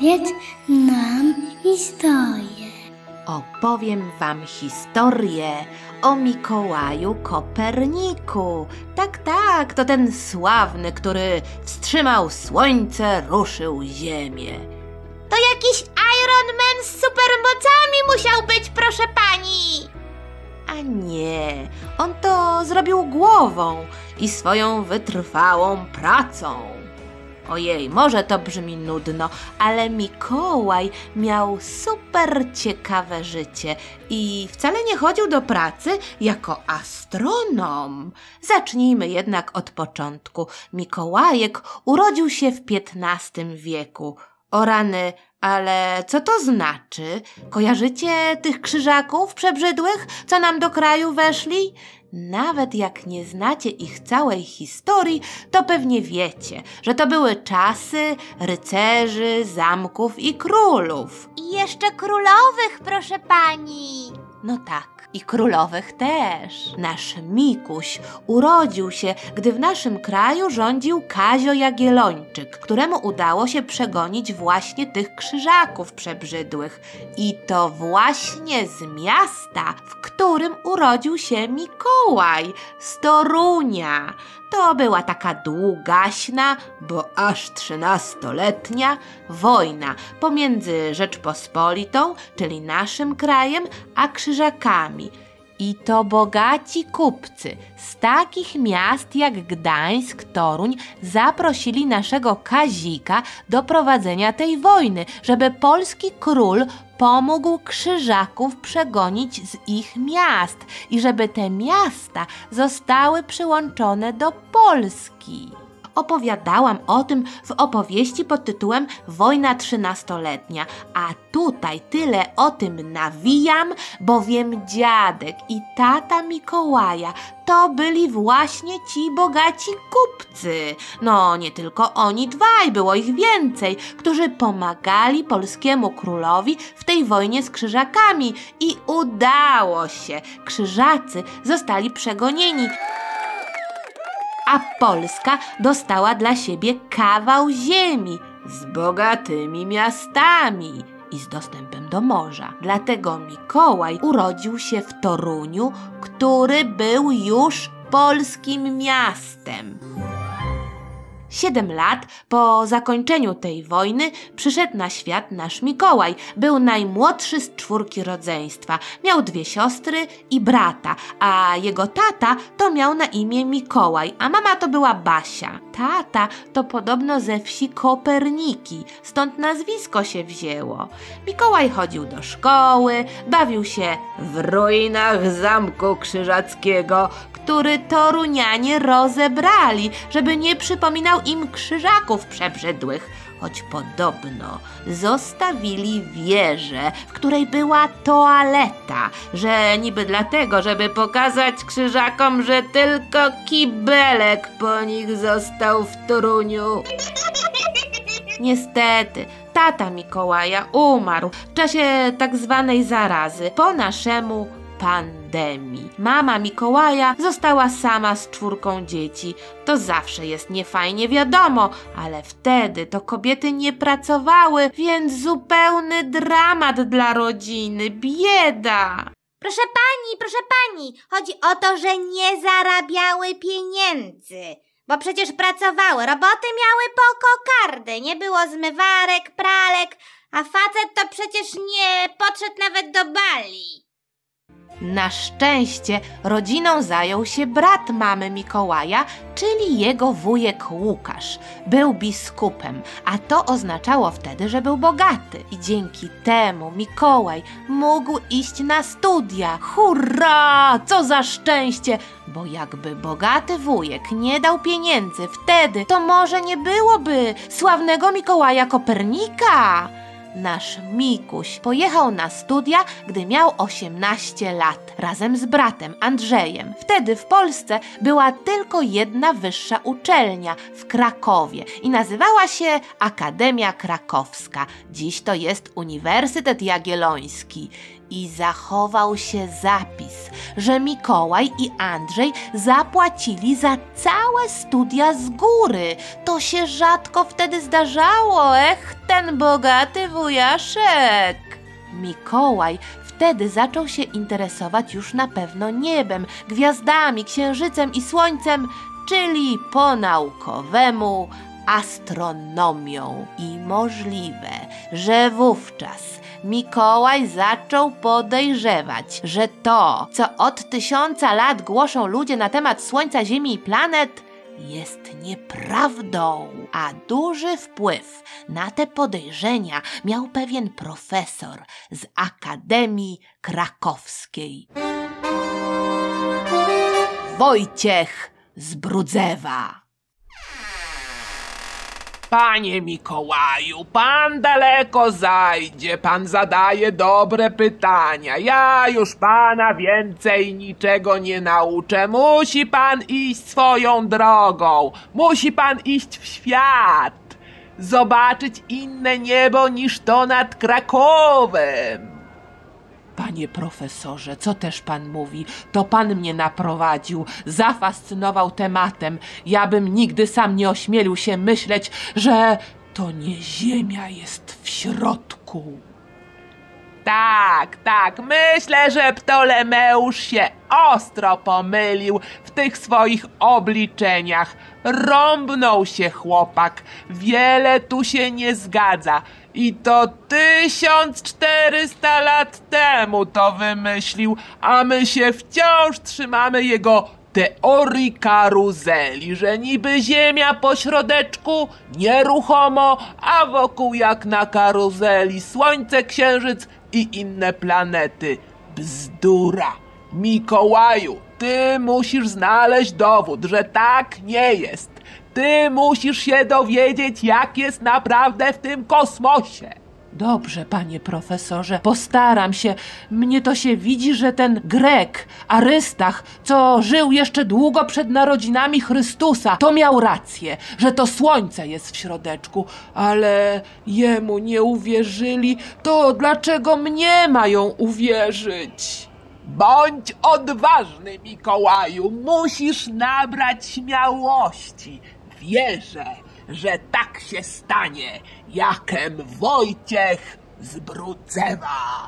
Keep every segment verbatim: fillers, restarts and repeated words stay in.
Opowiedz nam historię. Opowiem wam historię o Mikołaju Koperniku. Tak, tak, to ten sławny, który wstrzymał słońce, ruszył ziemię. To jakiś Iron Man z supermocami musiał być, proszę pani. A nie, on to zrobił głową i swoją wytrwałą pracą. Ojej, może to brzmi nudno, ale Mikołaj miał super ciekawe życie i wcale nie chodził do pracy jako astronom. Zacznijmy jednak od początku. Mikołajek urodził się w piętnastym wieku. O rany, ale co to znaczy? Kojarzycie tych krzyżaków przebrzydłych, co nam do kraju weszli? Nawet jak nie znacie ich całej historii, to pewnie wiecie, że to były czasy rycerzy, zamków i królów. I jeszcze królowych, proszę pani. No tak, i królowych też. Nasz Mikuś urodził się, gdy w naszym kraju rządził Kazio Jagiellończyk, któremu udało się przegonić właśnie tych krzyżaków przebrzydłych. I to właśnie z miasta, w którym urodził się Mikołaj, z Torunia. To była taka długaśna, bo aż trzynastoletnia wojna pomiędzy Rzeczpospolitą, czyli naszym krajem, a krzyżakami. I to bogaci kupcy z takich miast jak Gdańsk, Toruń zaprosili naszego Kazika do prowadzenia tej wojny, żeby polski król pomógł krzyżaków przegonić z ich miast i żeby te miasta zostały przyłączone do Polski. Opowiadałam o tym w opowieści pod tytułem Wojna trzynastoletnia, a tutaj tyle o tym nawijam, bowiem dziadek i tata Mikołaja to byli właśnie ci bogaci kupcy. No nie tylko oni dwaj, było ich więcej, którzy pomagali polskiemu królowi w tej wojnie z krzyżakami i udało się. Krzyżacy zostali przegonieni, a Polska dostała dla siebie kawał ziemi z bogatymi miastami i z dostępem do morza. Dlatego Mikołaj urodził się w Toruniu, który był już polskim miastem. Siedem lat po zakończeniu tej wojny przyszedł na świat nasz Mikołaj. Był najmłodszy z czwórki rodzeństwa. Miał dwie siostry i brata, a jego tata to miał na imię Mikołaj, a mama to była Basia. Tata to podobno ze wsi Koperniki, stąd nazwisko się wzięło. Mikołaj chodził do szkoły, bawił się w ruinach Zamku Krzyżackiego, który torunianie rozebrali, żeby nie przypominał im krzyżaków przebrzydłych, choć podobno zostawili wieżę, w której była toaleta, że niby dlatego, żeby pokazać krzyżakom, że tylko kibelek po nich został w Toruniu. Niestety, tata Mikołaja umarł w czasie tak zwanej zarazy, po naszemu pandemii. Mama Mikołaja została sama z czwórką dzieci. To zawsze jest niefajnie, wiadomo, ale wtedy to kobiety nie pracowały, więc zupełny dramat dla rodziny, bieda. Proszę pani, proszę pani, chodzi o to, że nie zarabiały pieniędzy, bo przecież pracowały, roboty miały po kokardy, nie było zmywarek, pralek, a facet to przecież nie podszedł nawet do bali. Na szczęście rodziną zajął się brat mamy Mikołaja, czyli jego wujek Łukasz. Był biskupem, a to oznaczało wtedy, że był bogaty. I dzięki temu Mikołaj mógł iść na studia. Hurra! Co za szczęście! Bo jakby bogaty wujek nie dał pieniędzy wtedy, to może nie byłoby sławnego Mikołaja Kopernika. Nasz Mikuś pojechał na studia, gdy miał osiemnaście lat, razem z bratem Andrzejem. Wtedy w Polsce była tylko jedna wyższa uczelnia w Krakowie i nazywała się Akademia Krakowska. Dziś to jest Uniwersytet Jagielloński. I zachował się zapis, że Mikołaj i Andrzej zapłacili za całe studia z góry. To się rzadko wtedy zdarzało, ech, te pan bogaty wujaszek. Mikołaj wtedy zaczął się interesować już na pewno niebem, gwiazdami, księżycem i słońcem, czyli po naukowemu astronomią. I możliwe, że wówczas Mikołaj zaczął podejrzewać, że to, co od tysiąca lat głoszą ludzie na temat Słońca, Ziemi i planet, jest nieprawdą. A duży wpływ na te podejrzenia miał pewien profesor z Akademii Krakowskiej. Wojciech z Brudzewa. Panie Mikołaju, pan daleko zajdzie, pan zadaje dobre pytania. Ja już pana więcej niczego nie nauczę. Musi pan iść swoją drogą. Musi pan iść w świat. Zobaczyć inne niebo niż to nad Krakowem. Panie profesorze, co też pan mówi? To pan mnie naprowadził, zafascynował tematem. Ja bym nigdy sam nie ośmielił się myśleć, że to nie Ziemia jest w środku. Tak, tak, myślę, że Ptolemeusz się ostro pomylił w tych swoich obliczeniach. Rąbnął się chłopak, wiele tu się nie zgadza. I to tysiąc czterysta lat temu to wymyślił, a my się wciąż trzymamy jego teorii karuzeli, że niby Ziemia po środeczku, nieruchomo, a wokół jak na karuzeli Słońce, Księżyc i inne planety. Bzdura! Mikołaju, ty musisz znaleźć dowód, że tak nie jest. Ty musisz się dowiedzieć, jak jest naprawdę w tym kosmosie. Dobrze, panie profesorze, postaram się. Mnie to się widzi, że ten Grek, Arystach, co żył jeszcze długo przed narodzinami Chrystusa, to miał rację, że to Słońce jest w środeczku, ale jemu nie uwierzyli, to dlaczego mnie mają uwierzyć? Bądź odważny, Mikołaju, musisz nabrać śmiałości. Wierzę, że tak się stanie, jakem Wojciech z Brudzewa.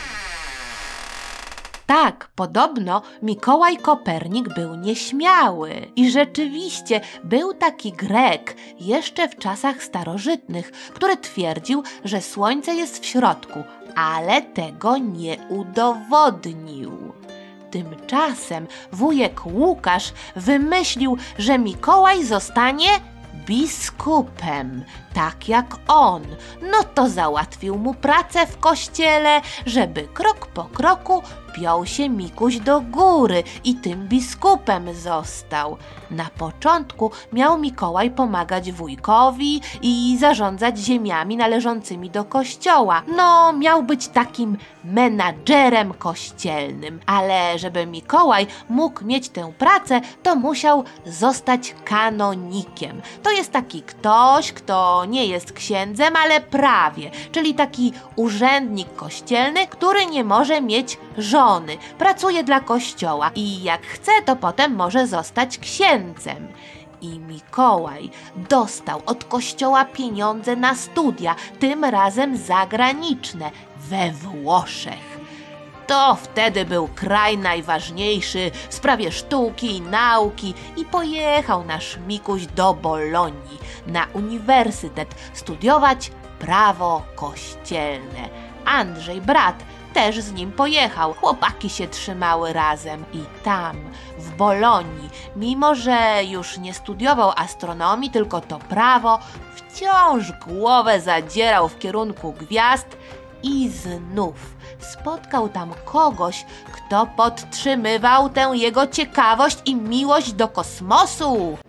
Tak, podobno Mikołaj Kopernik był nieśmiały. I rzeczywiście był taki Grek jeszcze w czasach starożytnych, który twierdził, że Słońce jest w środku, ale tego nie udowodnił. Tymczasem wujek Łukasz wymyślił, że Mikołaj zostanie biskupem, tak jak on. No to załatwił mu pracę w kościele, żeby krok po kroku piął się Mikuś do góry i tym biskupem został. Na początku miał Mikołaj pomagać wujkowi i zarządzać ziemiami należącymi do kościoła. No, miał być takim menadżerem kościelnym, ale żeby Mikołaj mógł mieć tę pracę, to musiał zostać kanonikiem. To jest taki ktoś, kto nie jest księdzem, ale prawie, czyli taki urzędnik kościelny, który nie może mieć żony. Pracuje dla kościoła i jak chce, to potem może zostać księdzem. I Mikołaj dostał od kościoła pieniądze na studia, tym razem zagraniczne, we Włoszech. To wtedy był kraj najważniejszy w sprawie sztuki i nauki i pojechał nasz Mikuś do Bolonii na uniwersytet studiować prawo kościelne. Andrzej, brat, też z nim pojechał. Chłopaki się trzymały razem i tam, w Bolonii, mimo że już nie studiował astronomii, tylko to prawo, wciąż głowę zadzierał w kierunku gwiazd i znów spotkał tam kogoś, kto podtrzymywał tę jego ciekawość i miłość do kosmosu.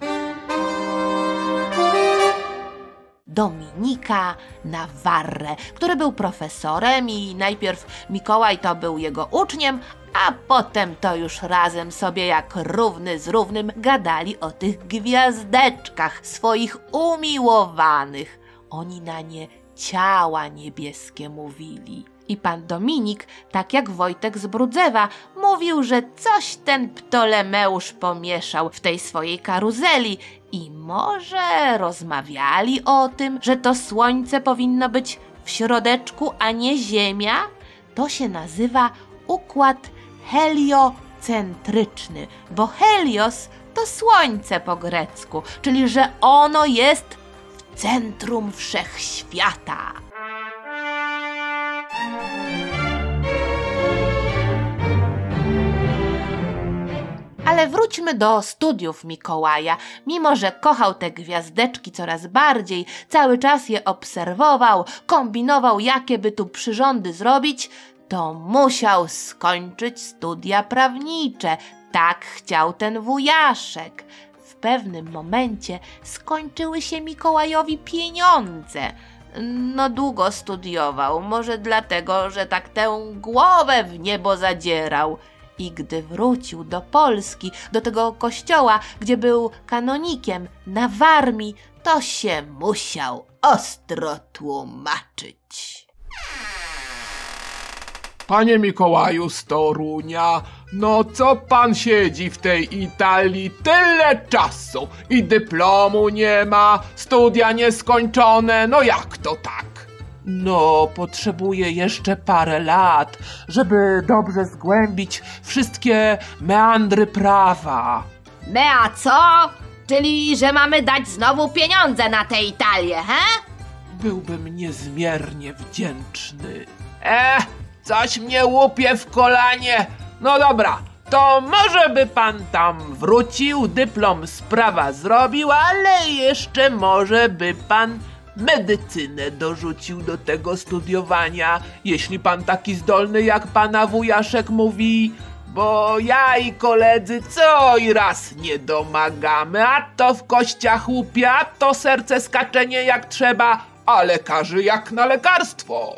Dominika Navarre, który był profesorem i najpierw Mikołaj to był jego uczniem, a potem to już razem sobie jak równy z równym gadali o tych gwiazdeczkach swoich umiłowanych. Oni na nie ciała niebieskie mówili. I pan Dominik, tak jak Wojtek z Brudzewa, mówił, że coś ten Ptolemeusz pomieszał w tej swojej karuzeli i może rozmawiali o tym, że to słońce powinno być w środeczku, a nie Ziemia. To się nazywa układ heliocentryczny, bo helios to słońce po grecku, czyli że ono jest w centrum wszechświata. Ale wróćmy do studiów Mikołaja. Mimo że kochał te gwiazdeczki coraz bardziej, cały czas je obserwował, kombinował, jakie by tu przyrządy zrobić, to musiał skończyć studia prawnicze. Tak chciał ten wujaszek. W pewnym momencie skończyły się Mikołajowi pieniądze. No długo studiował, może dlatego, że tak tę głowę w niebo zadzierał. I gdy wrócił do Polski, do tego kościoła, gdzie był kanonikiem na Warmii, to się musiał ostro tłumaczyć. Panie Mikołaju z Torunia, no co pan siedzi w tej Italii tyle czasu i dyplomu nie ma, studia nieskończone, no jak to tak? No, potrzebuję jeszcze parę lat, żeby dobrze zgłębić wszystkie meandry prawa. Mea co? Czyli, że mamy dać znowu pieniądze na tę Italię, he? Byłbym niezmiernie wdzięczny. Eh, coś mnie łupie w kolanie. No dobra, to może by pan tam wrócił, dyplom z prawa zrobił, ale jeszcze może by pan medycynę dorzucił do tego studiowania, jeśli pan taki zdolny jak pana wujaszek mówi, bo ja i koledzy co i raz nie domagamy, a to w kościach łupie, a to serce skaczenie jak trzeba, a lekarzy jak na lekarstwo.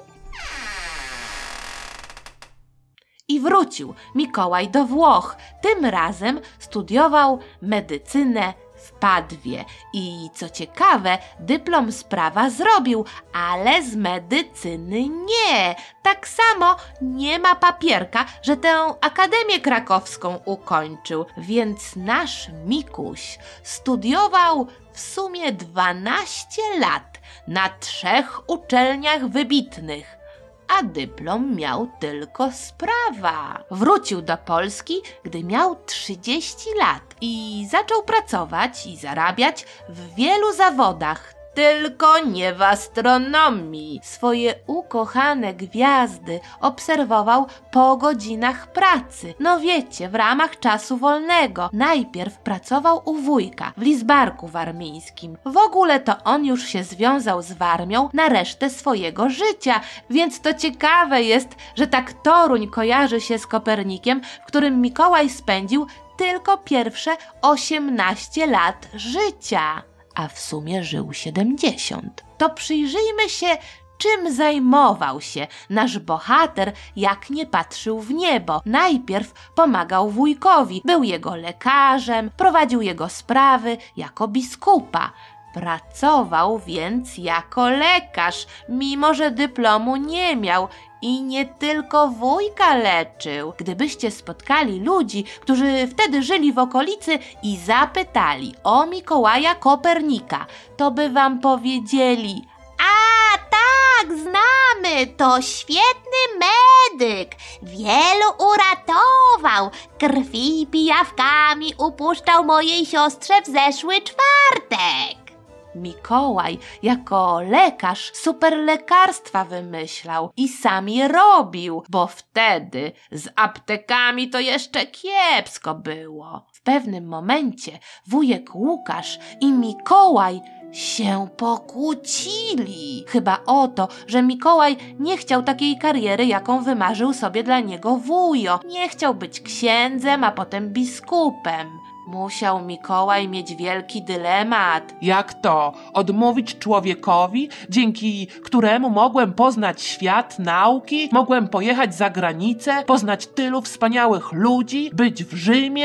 I wrócił Mikołaj do Włoch. Tym razem studiował medycynę w Padwie i co ciekawe, dyplom z prawa zrobił, ale z medycyny nie. Tak samo nie ma papierka, że tę Akademię Krakowską ukończył, więc nasz Mikuś studiował w sumie dwanaście lat na trzech uczelniach wybitnych, a dyplom miał tylko z prawa. Wrócił do Polski, gdy miał trzydzieści lat i zaczął pracować i zarabiać w wielu zawodach, tylko nie w astronomii. Swoje ukochane gwiazdy obserwował po godzinach pracy. No wiecie, w ramach czasu wolnego. Najpierw pracował u wujka w Lizbarku warmińskim. W ogóle to on już się związał z Warmią na resztę swojego życia, więc to ciekawe jest, że tak Toruń kojarzy się z Kopernikiem, w którym Mikołaj spędził tylko pierwsze osiemnaście lat życia. A w sumie żył siedemdziesiąt. To przyjrzyjmy się, czym zajmował się nasz bohater, jak nie patrzył w niebo. Najpierw pomagał wujkowi, był jego lekarzem, prowadził jego sprawy jako biskupa. Pracował więc jako lekarz, mimo że dyplomu nie miał. I nie tylko wujka leczył. Gdybyście spotkali ludzi, którzy wtedy żyli w okolicy i zapytali o Mikołaja Kopernika, to by wam powiedzieli: A tak, znamy, to świetny medyk. Wielu uratował. Krwi pijawkami upuszczał mojej siostrze w zeszły czwartek. Mikołaj jako lekarz superlekarstwa wymyślał i sam je robił, bo wtedy z aptekami to jeszcze kiepsko było. W pewnym momencie wujek Łukasz i Mikołaj się pokłócili. Chyba o to, że Mikołaj nie chciał takiej kariery, jaką wymarzył sobie dla niego wujo. Nie chciał być księdzem, a potem biskupem. Musiał Mikołaj mieć wielki dylemat. Jak to? Odmówić człowiekowi, dzięki któremu mogłem poznać świat nauki, mogłem pojechać za granicę, poznać tylu wspaniałych ludzi, być w Rzymie,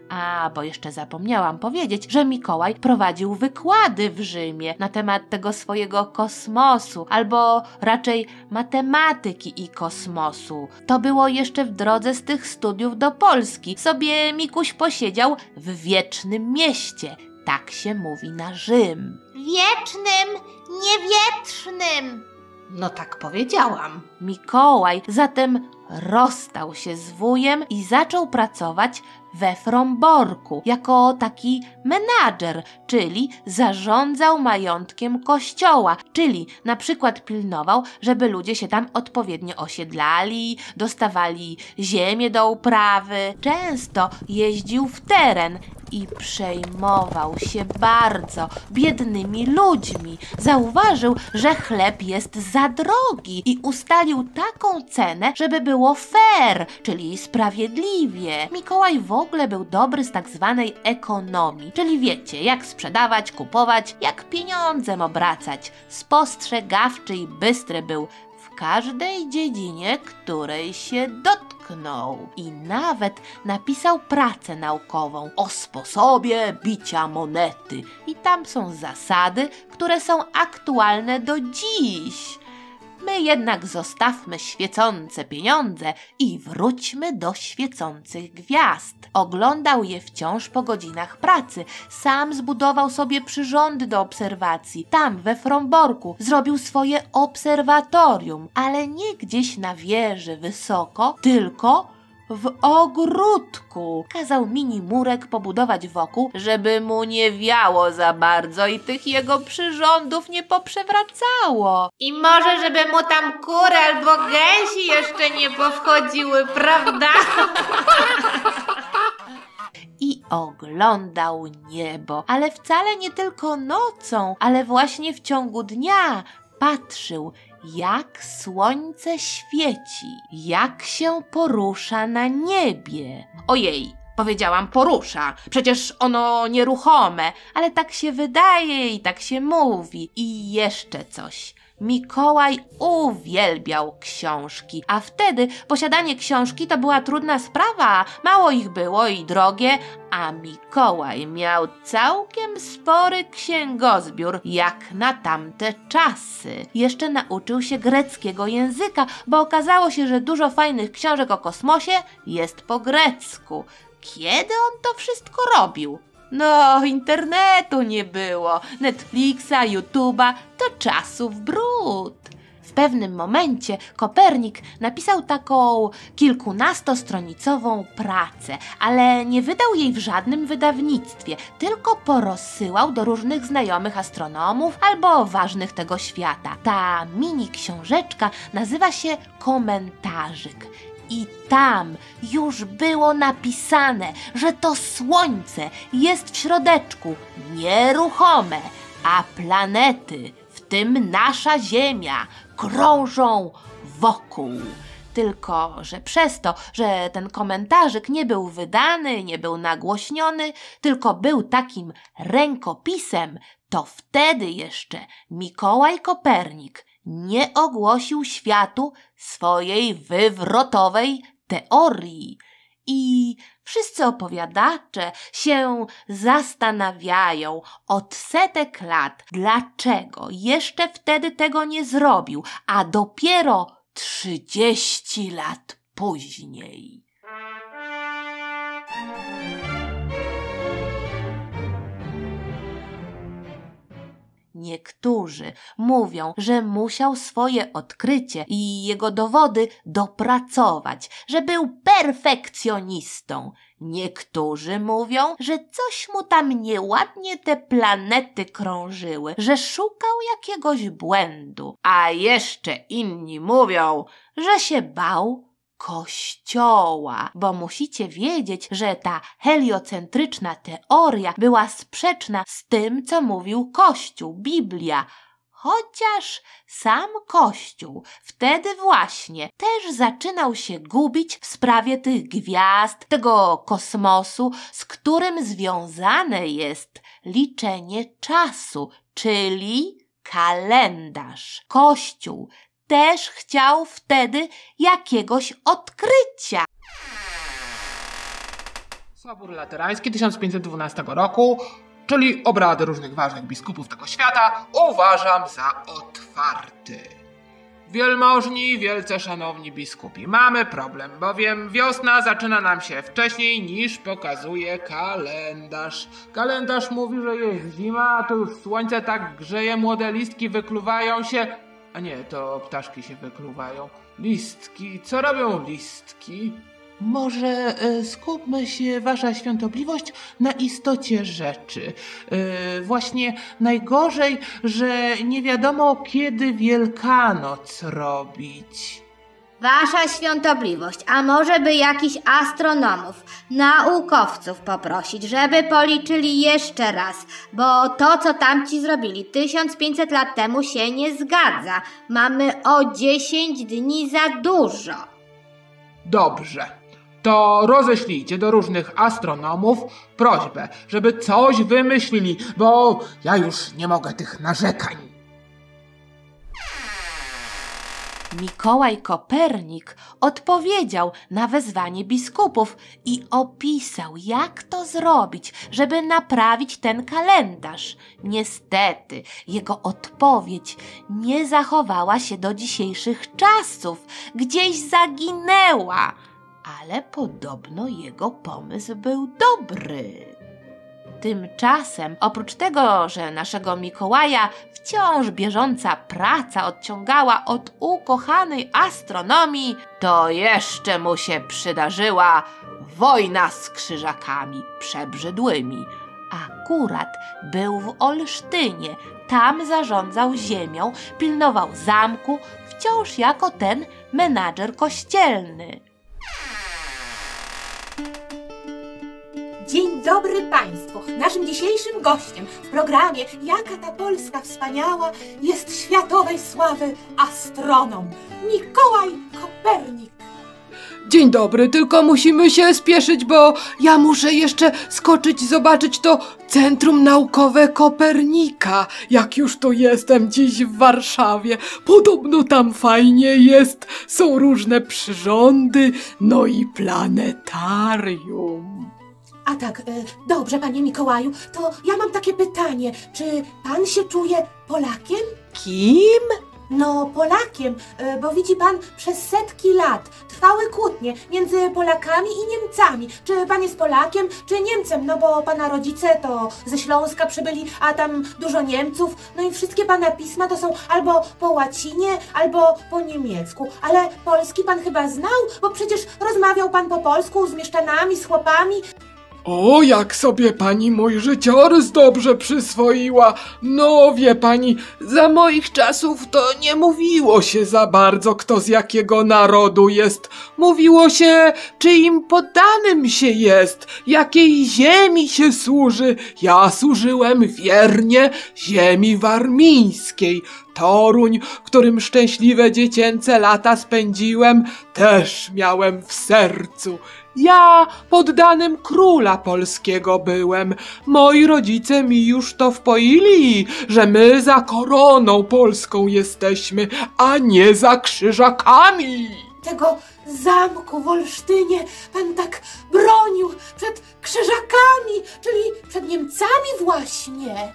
A, bo jeszcze zapomniałam powiedzieć, że Mikołaj prowadził wykłady w Rzymie na temat tego swojego kosmosu, albo raczej matematyki i kosmosu. To było jeszcze w drodze z tych studiów do Polski. Sobie Mikuś posiedział w wiecznym mieście. Tak się mówi na Rzym. Wiecznym, niewietrznym. No tak powiedziałam. Mikołaj zatem rozstał się z wujem i zaczął pracować we Fromborku jako taki menadżer, czyli zarządzał majątkiem kościoła, czyli na przykład pilnował, żeby ludzie się tam odpowiednio osiedlali, dostawali ziemię do uprawy. Często jeździł w teren i przejmował się bardzo biednymi ludźmi. Zauważył, że chleb jest za drogi i ustalił taką cenę, żeby było fair, czyli sprawiedliwie. Mikołaj w ogóle był dobry z tak zwanej ekonomii, czyli wiecie, jak sprzedawać, kupować, jak pieniądzem obracać. Spostrzegawczy i bystry był w każdej dziedzinie, której się dotknął. I nawet napisał pracę naukową o sposobie bicia monety. I tam są zasady, które są aktualne do dziś. My jednak zostawmy świecące pieniądze i wróćmy do świecących gwiazd. Oglądał je wciąż po godzinach pracy. Sam zbudował sobie przyrządy do obserwacji. Tam, we Fromborku, zrobił swoje obserwatorium, ale nie gdzieś na wieży wysoko, tylko w ogródku. Kazał mini murek pobudować wokół, żeby mu nie wiało za bardzo i tych jego przyrządów nie poprzewracało. I może, żeby mu tam kury albo gęsi jeszcze nie powchodziły, prawda? I oglądał niebo, ale wcale nie tylko nocą, ale właśnie w ciągu dnia patrzył, jak słońce świeci, jak się porusza na niebie. Ojej, powiedziałam porusza, przecież ono nieruchome, ale tak się wydaje i tak się mówi. I jeszcze coś. Mikołaj uwielbiał książki, a wtedy posiadanie książki to była trudna sprawa, mało ich było i drogie, a Mikołaj miał całkiem spory księgozbiór, jak na tamte czasy. Jeszcze nauczył się greckiego języka, bo okazało się, że dużo fajnych książek o kosmosie jest po grecku. Kiedy on to wszystko robił? No, internetu nie było, Netflixa, YouTube'a, to czasów brud. W pewnym momencie Kopernik napisał taką kilkunastostronicową pracę, ale nie wydał jej w żadnym wydawnictwie, tylko porozsyłał do różnych znajomych astronomów albo ważnych tego świata. Ta mini książeczka nazywa się Komentarzyk. I tam już było napisane, że to Słońce jest w środeczku nieruchome, a planety, w tym nasza Ziemia, krążą wokół. Tylko że przez to, że ten komentarzyk nie był wydany, nie był nagłośniony, tylko był takim rękopisem, to wtedy jeszcze Mikołaj Kopernik nie ogłosił światu swojej wywrotowej teorii. I wszyscy opowiadacze się zastanawiają od setek lat, dlaczego jeszcze wtedy tego nie zrobił, a dopiero trzydzieści lat później. Niektórzy mówią, że musiał swoje odkrycie i jego dowody dopracować, że był perfekcjonistą. Niektórzy mówią, że coś mu tam nieładnie te planety krążyły, że szukał jakiegoś błędu. A jeszcze inni mówią, że się bał Kościoła, bo musicie wiedzieć, że ta heliocentryczna teoria była sprzeczna z tym, co mówił Kościół, Biblia. Chociaż sam Kościół wtedy właśnie też zaczynał się gubić w sprawie tych gwiazd, tego kosmosu, z którym związane jest liczenie czasu, czyli kalendarz. Kościół też chciał wtedy jakiegoś odkrycia. Sobór Laterański tysiąc pięćset dwunastego roku, czyli obrady różnych ważnych biskupów tego świata, uważam za otwarty. Wielmożni, wielce szanowni biskupi, mamy problem, bowiem wiosna zaczyna nam się wcześniej niż pokazuje kalendarz. Kalendarz mówi, że jest zima, a to już słońce tak grzeje, młode listki wykluwają się... A nie, to ptaszki się wykluwają. Listki, co robią listki? Może y, skupmy się, wasza świątobliwość, na istocie rzeczy. Y, właśnie najgorzej, że nie wiadomo, kiedy Wielkanoc robić. Wasza świątobliwość, a może by jakichś astronomów, naukowców poprosić, żeby policzyli jeszcze raz, bo to, co tamci zrobili tysiąc pięćset lat temu, się nie zgadza. Mamy o dziesięć dni za dużo. Dobrze. To roześlijcie do różnych astronomów prośbę, żeby coś wymyślili, bo ja już nie mogę tych narzekań. Mikołaj Kopernik odpowiedział na wezwanie biskupów i opisał, jak to zrobić, żeby naprawić ten kalendarz. Niestety, jego odpowiedź nie zachowała się do dzisiejszych czasów, gdzieś zaginęła, ale podobno jego pomysł był dobry. Tymczasem, oprócz tego, że naszego Mikołaja wciąż bieżąca praca odciągała od ukochanej astronomii, to jeszcze mu się przydarzyła wojna z krzyżakami przebrzydłymi. Akurat był w Olsztynie, tam zarządzał ziemią, pilnował zamku, wciąż jako ten menadżer kościelny. Dzień dobry Państwu. Naszym dzisiejszym gościem w programie Jaka ta Polska wspaniała jest światowej sławy astronom Mikołaj Kopernik. Dzień dobry, tylko musimy się spieszyć, bo ja muszę jeszcze skoczyć zobaczyć to Centrum Naukowe Kopernika. Jak już tu jestem dziś w Warszawie, podobno tam fajnie jest, są różne przyrządy, no i planetarium. A tak, e, dobrze Panie Mikołaju, to ja mam takie pytanie, czy Pan się czuje Polakiem? Kim? No, Polakiem, e, bo widzi Pan, przez setki lat trwały kłótnie między Polakami i Niemcami. Czy Pan jest Polakiem, czy Niemcem? No bo Pana rodzice to ze Śląska przybyli, a tam dużo Niemców. No i wszystkie Pana pisma to są albo po łacinie, albo po niemiecku. Ale polski Pan chyba znał, bo przecież rozmawiał Pan po polsku z mieszczanami, z chłopami. O, jak sobie pani mój życiorys dobrze przyswoiła. No, wie pani, za moich czasów to nie mówiło się za bardzo, kto z jakiego narodu jest. Mówiło się, czyim poddanym się jest, jakiej ziemi się służy. Ja służyłem wiernie ziemi warmińskiej. Toruń, którym szczęśliwe dziecięce lata spędziłem, też miałem w sercu. Ja poddanym króla polskiego byłem. Moi rodzice mi już to wpoili, że my za koroną polską jesteśmy, a nie za krzyżakami. Tego zamku w Olsztynie Pan tak bronił przed krzyżakami, czyli przed Niemcami właśnie.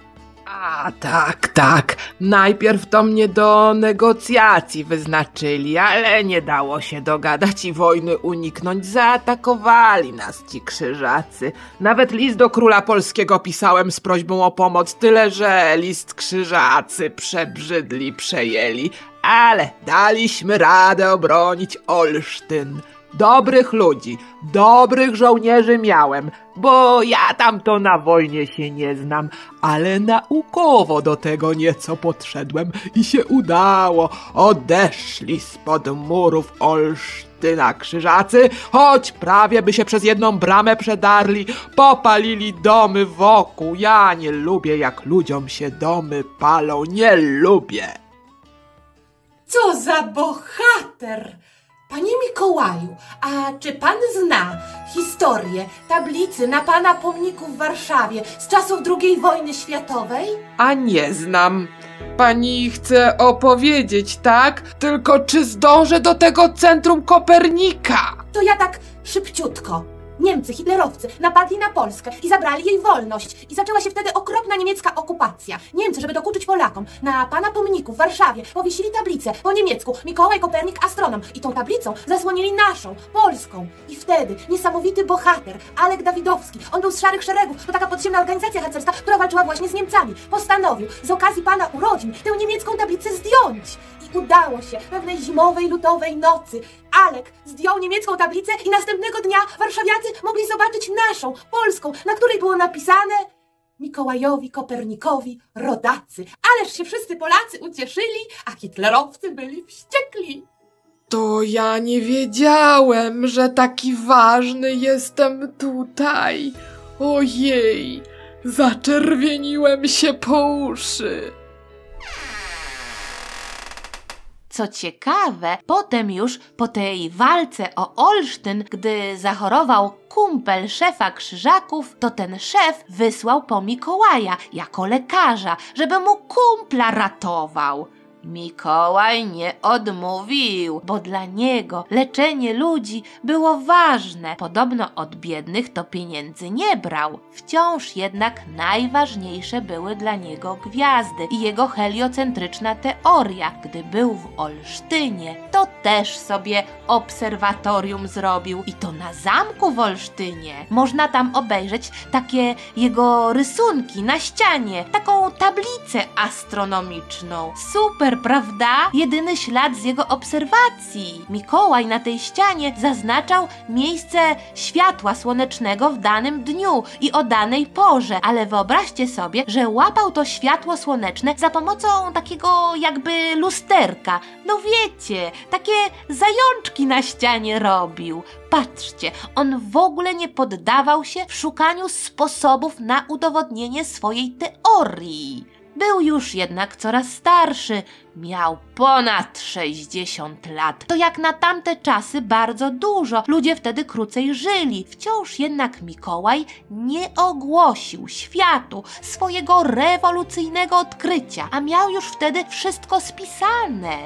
A tak, tak. Najpierw to mnie do negocjacji wyznaczyli, ale nie dało się dogadać i wojny uniknąć. Zaatakowali nas ci krzyżacy. Nawet list do króla polskiego pisałem z prośbą o pomoc, tyle że list krzyżacy przebrzydli przejęli. Ale daliśmy radę obronić Olsztyn. Dobrych ludzi, dobrych żołnierzy miałem, bo ja tam to na wojnie się nie znam, ale naukowo do tego nieco podszedłem i się udało. Odeszli spod murów Olsztyna krzyżacy, choć prawie by się przez jedną bramę przedarli, popalili domy wokół. Ja nie lubię, jak ludziom się domy palą, nie lubię. Co za bohater! Panie Mikołaju, a czy Pan zna historię tablicy na Pana pomniku w Warszawie z czasów drugiej wojny światowej? A nie znam. Pani chce opowiedzieć, tak? Tylko czy zdążę do tego Centrum Kopernika? To ja tak szybciutko. Niemcy, hitlerowcy, napadli na Polskę i zabrali jej wolność. I zaczęła się wtedy okropna niemiecka okupacja. Niemcy, żeby dokuczyć Polakom, na pana pomniku w Warszawie powiesili tablicę po niemiecku Mikołaj Kopernik astronom. I tą tablicą zasłonili naszą, polską. I wtedy niesamowity bohater, Alek Dawidowski, on był z Szarych Szeregów, to taka podziemna organizacja harcerska, która walczyła właśnie z Niemcami, postanowił z okazji pana urodzin tę niemiecką tablicę zdjąć. I udało się pewnej zimowej, lutowej nocy. Alek zdjął niemiecką tablicę i następnego dnia warszawiacy mogli zobaczyć naszą, polską, na której było napisane Mikołajowi Kopernikowi rodacy. Ależ się wszyscy Polacy ucieszyli, a hitlerowcy byli wściekli. To ja nie wiedziałem, że taki ważny jestem tutaj. Ojej, zaczerwieniłem się po uszy. Co ciekawe, potem już po tej walce o Olsztyn, gdy zachorował kumpel szefa Krzyżaków, to ten szef wysłał po Mikołaja jako lekarza, żeby mu kumpla ratował. Mikołaj nie odmówił, bo dla niego leczenie ludzi było ważne. Podobno od biednych to pieniędzy nie brał. Wciąż jednak najważniejsze były dla niego gwiazdy i jego heliocentryczna teoria. Gdy był w Olsztynie, to też sobie obserwatorium zrobił. I to na zamku w Olsztynie. Można tam obejrzeć takie jego rysunki na ścianie, taką tablicę astronomiczną. Super, prawda? Jedyny ślad z jego obserwacji. Mikołaj na tej ścianie zaznaczał miejsce światła słonecznego w danym dniu i o danej porze, ale wyobraźcie sobie, że łapał to światło słoneczne za pomocą takiego jakby lusterka. No wiecie, takie zajączki na ścianie robił. Patrzcie, on w ogóle nie poddawał się w szukaniu sposobów na udowodnienie swojej teorii. Był już jednak coraz starszy, miał ponad sześćdziesiąt lat. To jak na tamte czasy bardzo dużo, ludzie wtedy krócej żyli. Wciąż jednak Mikołaj nie ogłosił światu swojego rewolucyjnego odkrycia, a miał już wtedy wszystko spisane.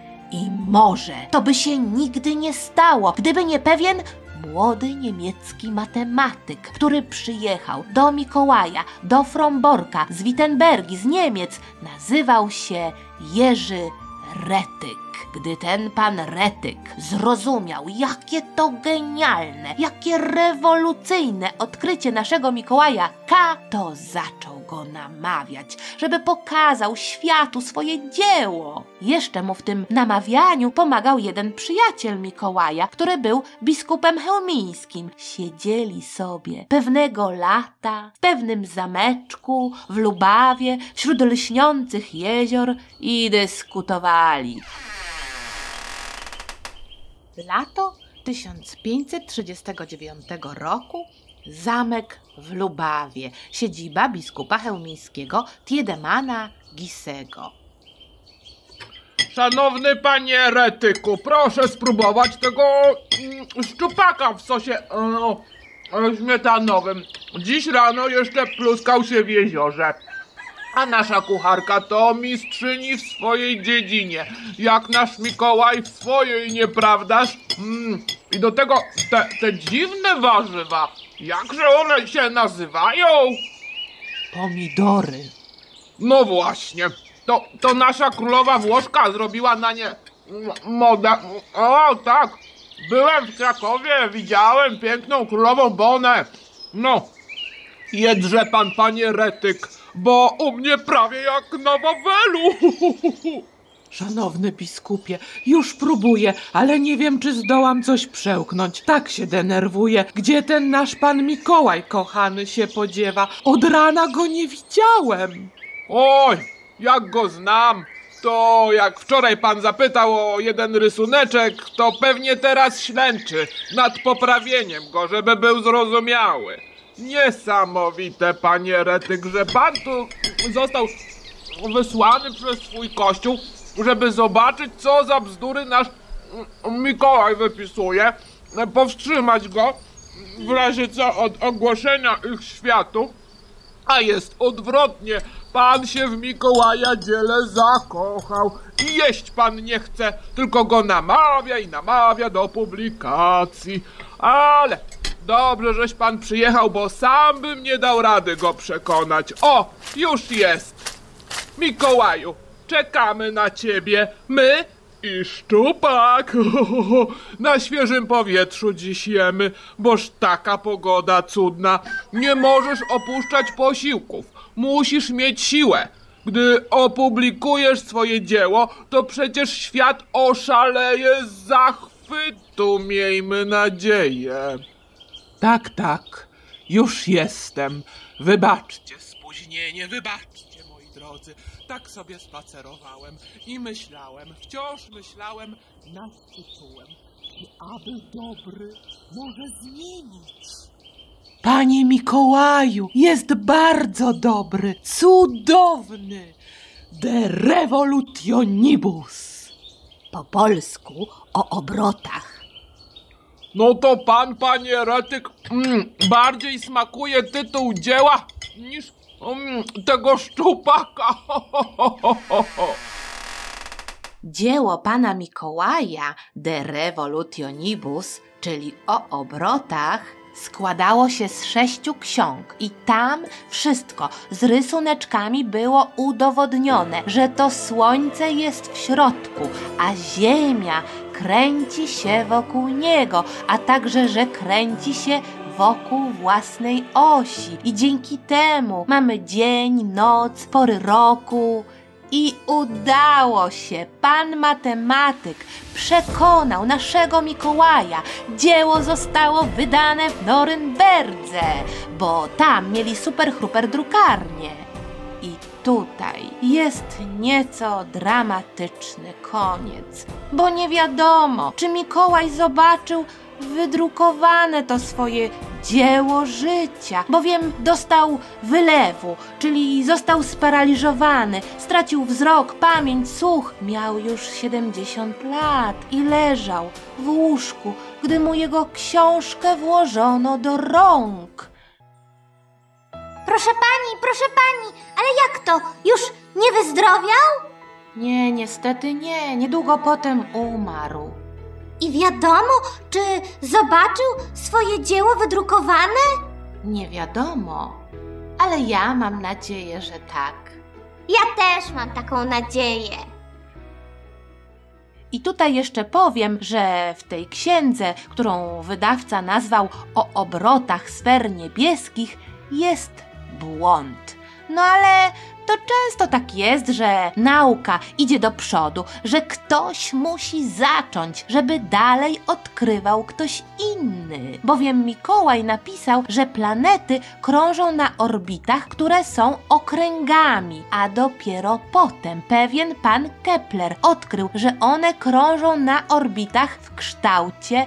I może to by się nigdy nie stało, gdyby nie pewien młody niemiecki matematyk, który przyjechał do Mikołaja, do Fromborka, z Wittenbergi, z Niemiec. Nazywał się Jerzy Retyk. Gdy ten pan Retyk zrozumiał, jakie to genialne, jakie rewolucyjne odkrycie naszego Mikołaja K, to zaczął go namawiać, żeby pokazał światu swoje dzieło. Jeszcze mu w tym namawianiu pomagał jeden przyjaciel Mikołaja, który był biskupem chełmińskim. Siedzieli sobie pewnego lata w pewnym zameczku w Lubawie wśród lśniących jezior i dyskutowali. Lato tysiąc pięćset trzydziestego dziewiątego roku, zamek w Lubawie, siedziba biskupa chełmińskiego Tiedemana Gisego. Szanowny panie Retyku, proszę spróbować tego mm, szczupaka w sosie no, śmietanowym. Dziś rano jeszcze pluskał się w jeziorze. A nasza kucharka to mistrzyni w swojej dziedzinie, jak nasz Mikołaj w swojej, nieprawdaż? Mm. I do tego te, te dziwne warzywa, jakże one się nazywają? Pomidory. No właśnie, to, to nasza królowa Włoszka zrobiła na nie modę. O tak, byłem w Krakowie, widziałem piękną królową Bonę. No, jedrze pan, panie Retyk, bo u mnie prawie jak na Wawelu. Szanowny biskupie, już próbuję, ale nie wiem, czy zdołam coś przełknąć. Tak się denerwuję. Gdzie ten nasz pan Mikołaj kochany się podziewa? Od rana go nie widziałem. Oj, jak go znam, to jak wczoraj pan zapytał o jeden rysuneczek, to pewnie teraz ślęczy nad poprawieniem go, żeby był zrozumiały. Niesamowite, panie Retyk, że pan tu został wysłany przez swój kościół, żeby zobaczyć, co za bzdury nasz Mikołaj wypisuje, powstrzymać go w razie co od ogłoszenia ich światu, a jest odwrotnie. Pan się w Mikołaja dziele zakochał i jeść pan nie chce, tylko go namawia i namawia do publikacji. Ale Dobrze, żeś pan przyjechał, bo sam bym nie dał rady go przekonać. O, już jest. Mikołaju, czekamy na ciebie. My i Szczupak. Na świeżym powietrzu dziś jemy, boż taka pogoda cudna. Nie możesz opuszczać posiłków. Musisz mieć siłę. Gdy opublikujesz swoje dzieło, to przecież świat oszaleje z zachwytu, miejmy nadzieję. Tak, tak, już jestem. Wybaczcie spóźnienie, wybaczcie, moi drodzy. Tak sobie spacerowałem i myślałem, wciąż myślałem nad tytułem. I aby dobry może zmienić. Panie Mikołaju, jest bardzo dobry, cudowny. De revolutionibus. Po polsku o obrotach. No to pan, panie Retyk, mm, bardziej smakuje tytuł dzieła niż mm, tego Szczupaka. Dzieło pana Mikołaja De revolutionibus, czyli o obrotach, składało się z sześciu ksiąg i tam wszystko z rysuneczkami było udowodnione, że to słońce jest w środku, a ziemia kręci się wokół niego, a także, że kręci się wokół własnej osi i dzięki temu mamy dzień, noc, pory roku. I udało się. Pan matematyk przekonał naszego Mikołaja. Dzieło zostało wydane w Norymberdze, bo tam mieli super chruper drukarnię. I tutaj jest nieco dramatyczny koniec, bo nie wiadomo, czy Mikołaj zobaczył wydrukowane to swoje dzieło życia, bowiem dostał wylewu, czyli został sparaliżowany, stracił wzrok, pamięć, słuch, miał już siedemdziesiąt lat i leżał w łóżku, gdy mu jego książkę włożono do rąk. Proszę pani, proszę pani, ale jak to? Już nie wyzdrowiał? Nie, niestety nie, niedługo potem umarł. I wiadomo, czy zobaczył swoje dzieło wydrukowane? Nie wiadomo, ale ja mam nadzieję, że tak. Ja też mam taką nadzieję. I tutaj jeszcze powiem, że w tej księdze, którą wydawca nazwał O obrotach sfer niebieskich, jest błąd. No ale to często tak jest, że nauka idzie do przodu, że ktoś musi zacząć, żeby dalej odkrywał ktoś inny. Bowiem Mikołaj napisał, że planety krążą na orbitach, które są okręgami, a dopiero potem pewien pan Kepler odkrył, że one krążą na orbitach w kształcie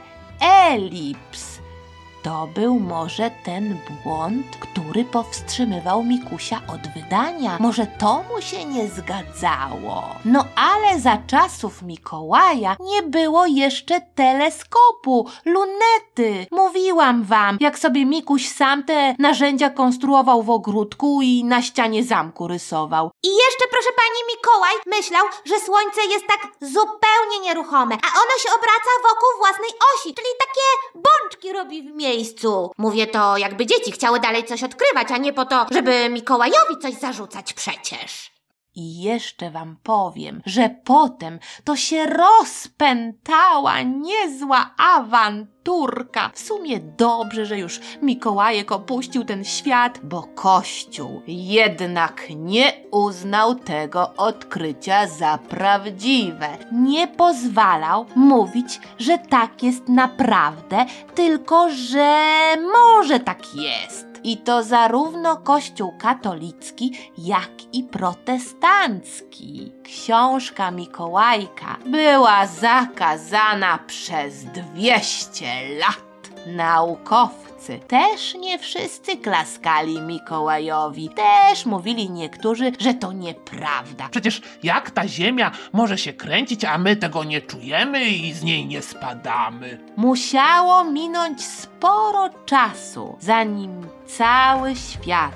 elips. To był może ten błąd, który powstrzymywał Mikusia od wydania. Może to mu się nie zgadzało. No ale za czasów Mikołaja nie było jeszcze teleskopu, lunety. Mówiłam wam, jak sobie Mikuś sam te narzędzia konstruował w ogródku i na ścianie zamku rysował. I jeszcze, proszę pani, Mikołaj myślał, że słońce jest tak zupełnie nieruchome, a ono się obraca wokół własnej osi, czyli takie bączki robi w miejscu. Mówię to, jakby dzieci chciały dalej coś odkrywać, a nie po to, żeby Mikołajowi coś zarzucać przecież. I jeszcze wam powiem, że potem to się rozpętała niezła awanturka. W sumie dobrze, że już Mikołajek opuścił ten świat, bo Kościół jednak nie uznał tego odkrycia za prawdziwe. Nie pozwalał mówić, że tak jest naprawdę, tylko że może tak jest. I to zarówno Kościół katolicki, jak i protestancki. Książka Mikołajka była zakazana przez dwieście lat. Naukowcy też nie wszyscy klaskali Mikołajowi. Też mówili niektórzy, że to nieprawda. Przecież jak ta ziemia może się kręcić, a my tego nie czujemy i z niej nie spadamy? Musiało minąć sporo czasu, zanim cały świat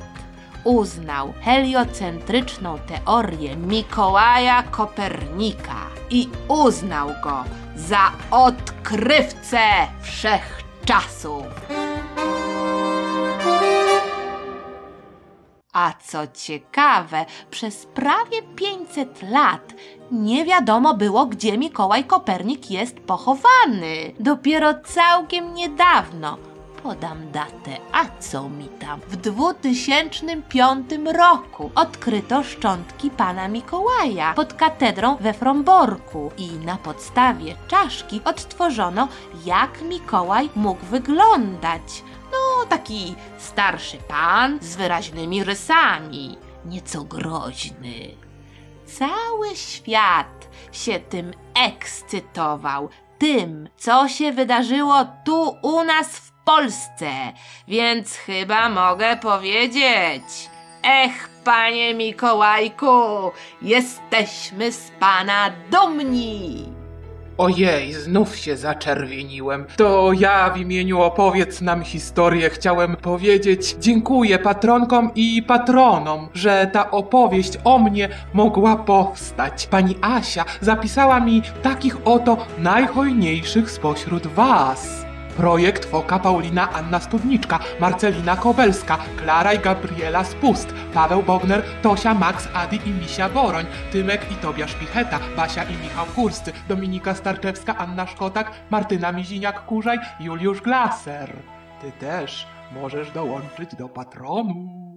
uznał heliocentryczną teorię Mikołaja Kopernika i uznał go za odkrywcę wszechczasów. A co ciekawe, przez prawie pięćset lat nie wiadomo było, gdzie Mikołaj Kopernik jest pochowany. Dopiero całkiem niedawno, podam datę, a co mi tam, w dwutysięcznym piątym roku odkryto szczątki pana Mikołaja pod katedrą we Fromborku i na podstawie czaszki odtworzono, jak Mikołaj mógł wyglądać. No, taki starszy pan z wyraźnymi rysami, nieco groźny. Cały świat się tym ekscytował, tym, co się wydarzyło tu u nas w Polsce, więc chyba mogę powiedzieć: ech, panie Mikołajku, jesteśmy z pana dumni! Ojej, znów się zaczerwieniłem. To ja w imieniu Opowiedz nam historię chciałem powiedzieć dziękuję patronkom i patronom, że ta opowieść o mnie mogła powstać. Pani Asia zapisała mi takich oto najhojniejszych spośród was. Projekt Foka Paulina Anna Studniczka, Marcelina Kobelska, Klara i Gabriela Spust, Paweł Bogner, Tosia, Max, Adi i Misia Boroń, Tymek i Tobiasz Picheta, Basia i Michał Kurscy, Dominika Starczewska, Anna Szkotak, Martyna Miziniak-Kurzaj, Juliusz Glaser. Ty też możesz dołączyć do patronu.